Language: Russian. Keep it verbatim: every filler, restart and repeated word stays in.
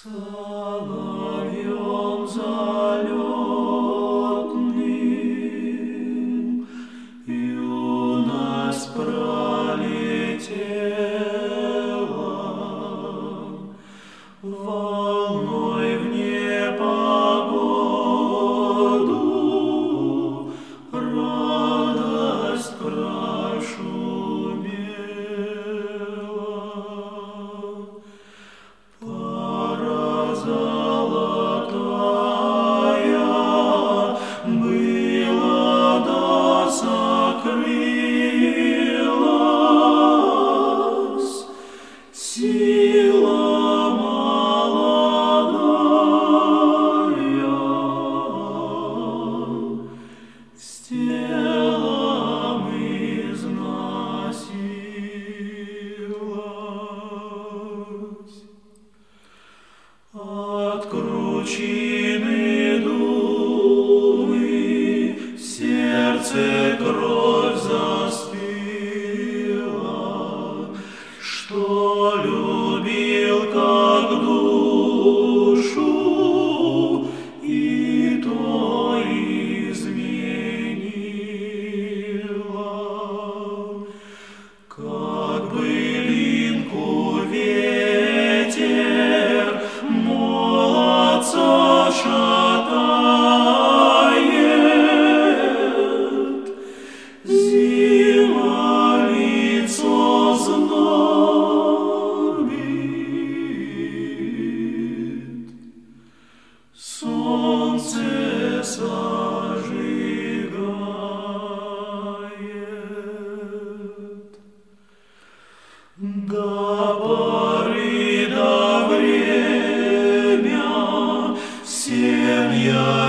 Соловьем залетным юность пролетела, волной в непогоду радость прошумела. Пора золотая была, да закрылась сила молодая, с телом износилась. От кручины думы в сердце кровь застыла, что любил как душу, и то изменила. Как былинку ветер молодца шатает, зима лицо знобит, солнце сожигает. До поры до время всем я